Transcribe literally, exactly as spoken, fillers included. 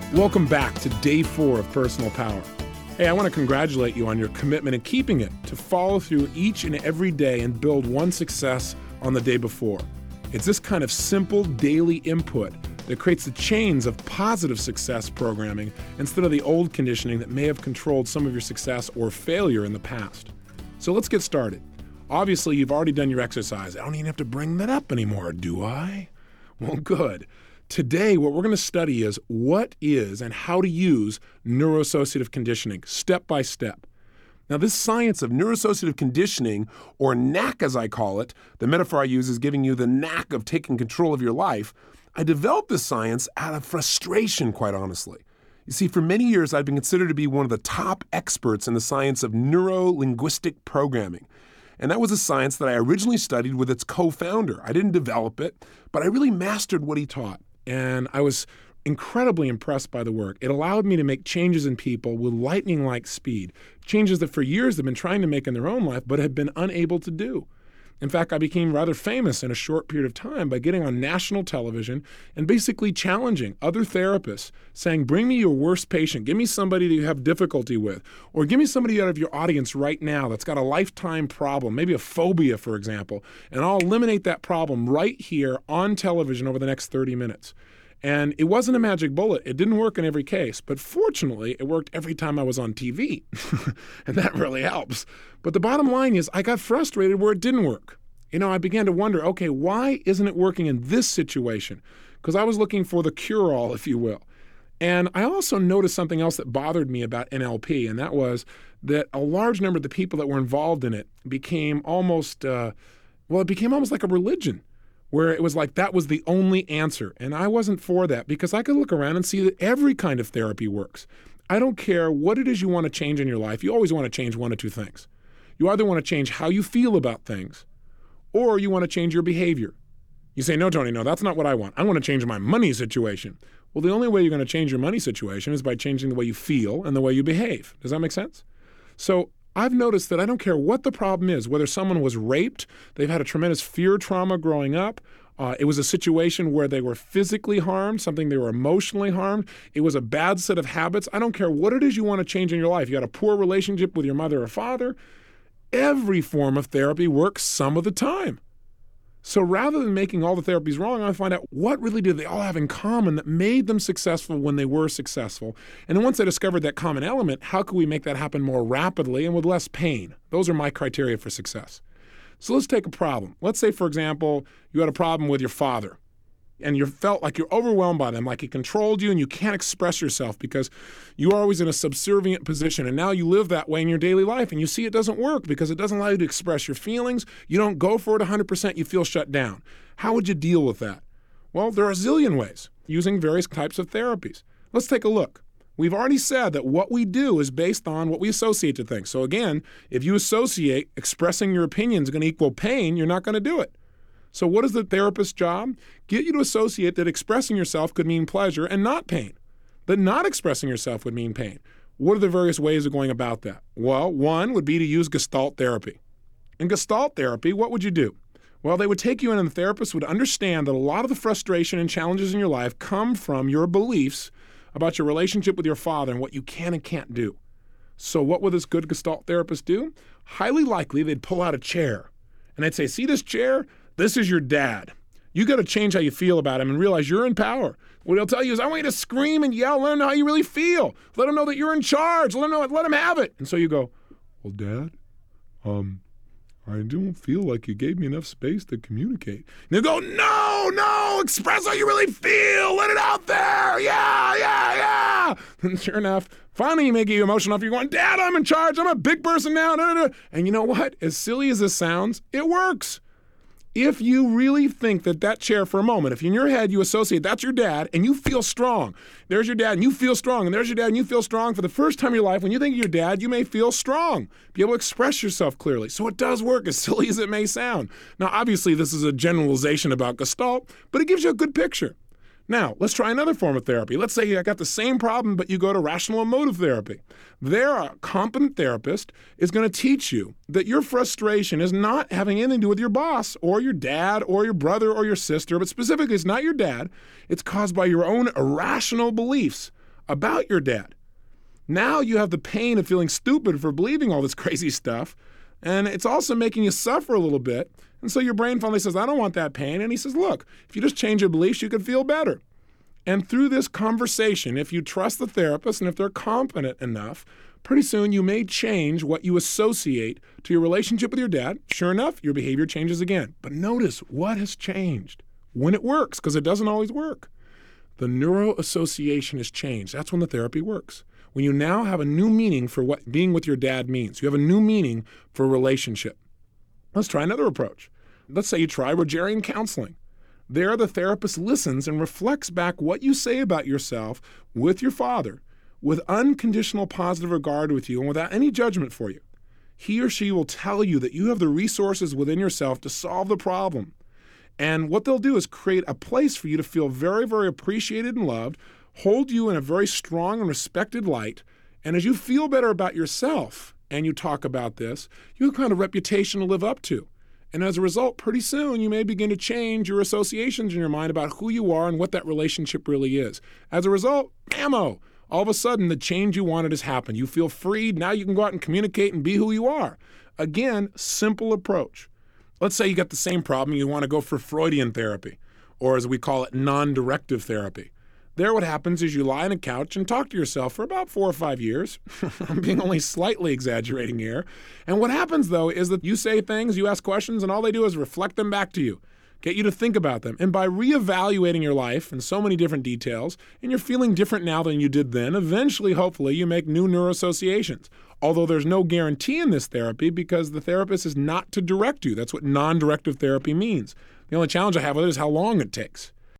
Welcome back to day four of Personal Power. Hey, I want to congratulate you on your commitment in keeping it to follow through each and every day and build one success on the day before. It's this kind of simple daily input that creates the chains of positive success programming instead of the old conditioning that may have controlled some of your success or failure in the past. So let's get started. Obviously, you've already done your exercise. I don't even have to bring that up anymore, do I? Well, good. Today, what we're going to study is what is and how to use neuroassociative conditioning, step by step. Now, this science of neuroassociative conditioning, or knack as I call it, the metaphor I use is giving you the knack of taking control of your life. I developed this science out of frustration, quite honestly. You see, for many years, I've been considered to be one of the top experts in the science of neuro-linguistic programming. And that was a science that I originally studied with its co-founder. I didn't develop it, but I really mastered what he taught. And I was incredibly impressed by the work. It allowed me to make changes in people with lightning-like speed, changes that for years they've been trying to make in their own life, but have been unable to do. In fact, I became rather famous in a short period of time by getting on national television and basically challenging other therapists, saying, bring me your worst patient, give me somebody that you have difficulty with, or give me somebody out of your audience right now that's got a lifetime problem, maybe a phobia, for example, and I'll eliminate that problem right here on television over the next thirty minutes. And it wasn't a magic bullet. It didn't work in every case, but fortunately, it worked every time I was on T V, and that really helps. But the bottom line is I got frustrated where it didn't work. You know, I began to wonder, okay, why isn't it working in this situation? Because I was looking for the cure-all, if you will. And I also noticed something else that bothered me about N L P, and that was that a large number of the people that were involved in it became almost, uh, well, it became almost like a religion, where it was like that was the only answer. And I wasn't for that because I could look around and see that every kind of therapy works. I don't care what it is you want to change in your life. You always want to change one of two things. You either want to change how you feel about things, or you want to change your behavior. You say, no, Tony, no, that's not what I want. I want to change my money situation. Well, the only way you're going to change your money situation is by changing the way you feel and the way you behave. Does that make sense? So I've noticed that I don't care what the problem is, whether someone was raped, they've had a tremendous fear trauma growing up, uh, it was a situation where they were physically harmed, something they were emotionally harmed, it was a bad set of habits. I don't care what it is you want to change in your life. You had a poor relationship with your mother or father. Every form of therapy works some of the time. So rather than making all the therapies wrong, I find out what really did they all have in common that made them successful when they were successful. And then once I discovered that common element, how could we make that happen more rapidly and with less pain? Those are my criteria for success. So let's take a problem. Let's say, for example, you had a problem with your father and you felt like you're overwhelmed by them, like he controlled you and you can't express yourself because you're always in a subservient position. And now you live that way in your daily life and you see it doesn't work because it doesn't allow you to express your feelings. You don't go for it one hundred percent. You feel shut down. How would you deal with that? Well, there are a zillion ways using various types of therapies. Let's take a look. We've already said that what we do is based on what we associate to things. So again, if you associate expressing your opinions is going to equal pain, you're not going to do it. So what is the therapist's job? Get you to associate that expressing yourself could mean pleasure and not pain. That not expressing yourself would mean pain. What are the various ways of going about that? Well, one would be to use Gestalt therapy. In Gestalt therapy, what would you do? Well, they would take you in and the therapist would understand that a lot of the frustration and challenges in your life come from your beliefs about your relationship with your father and what you can and can't do. So what would this good Gestalt therapist do? Highly likely they'd pull out a chair and they'd say, see this chair? This is your dad. You got to change how you feel about him and realize you're in power. What he'll tell you is, I want you to scream and yell, let him know how you really feel. Let him know that you're in charge. Let him know, let him have it. And so you go, well, Dad, um, I don't feel like you gave me enough space to communicate. And they go, no, no, express how you really feel. Let it out there. Yeah, yeah, yeah. And sure enough, finally you make you emotional enough. You're going, Dad, I'm in charge. I'm a big person now. And you know what? As silly as this sounds, it works. If you really think that that chair for a moment, if in your head you associate that's your dad and you feel strong, there's your dad and you feel strong, and there's your dad and you feel strong, for the first time in your life, when you think of your dad, you may feel strong, be able to express yourself clearly. So it does work, as silly as it may sound. Now, obviously, this is a generalization about Gestalt, but it gives you a good picture. Now, let's try another form of therapy. Let's say I got the same problem, but you go to rational emotive therapy. There, a competent therapist is going to teach you that your frustration is not having anything to do with your boss or your dad or your brother or your sister, but specifically it's not your dad. It's caused by your own irrational beliefs about your dad. Now you have the pain of feeling stupid for believing all this crazy stuff, and it's also making you suffer a little bit. And so your brain finally says, I don't want that pain. And he says, look, if you just change your beliefs, you could feel better. And through this conversation, if you trust the therapist and if they're competent enough, pretty soon you may change what you associate to your relationship with your dad. Sure enough, your behavior changes again. But notice what has changed when it works, because it doesn't always work. The neuroassociation has changed. That's when the therapy works. When you now have a new meaning for what being with your dad means. You have a new meaning for a relationship. Let's try another approach. Let's say you try Rogerian counseling. There, the therapist listens and reflects back what you say about yourself with your father, with unconditional positive regard with you and without any judgment for you. He or she will tell you that you have the resources within yourself to solve the problem. And what they'll do is create a place for you to feel very, very appreciated and loved, hold you in a very strong and respected light. And as you feel better about yourself and you talk about this, you have a kind of reputation to live up to. And as a result, pretty soon you may begin to change your associations in your mind about who you are and what that relationship really is. As a result, bammo, all of a sudden the change you wanted has happened. You feel freed. Now you can go out and communicate and be who you are. Again, simple approach. Let's say you got the same problem. You want to go for Freudian therapy, or as we call it, non-directive therapy. There what happens is you lie on a couch and talk to yourself for about four or five years. I'm being only slightly exaggerating here. And what happens, though, is that you say things, you ask questions, and all they do is reflect them back to you, get you to think about them. And by reevaluating your life in so many different details, and you're feeling different now than you did then, eventually, hopefully, you make new neuroassociations. Although there's no guarantee in this therapy because the therapist is not to direct you. That's what non-directive therapy means. The only challenge I have with it is how long it takes.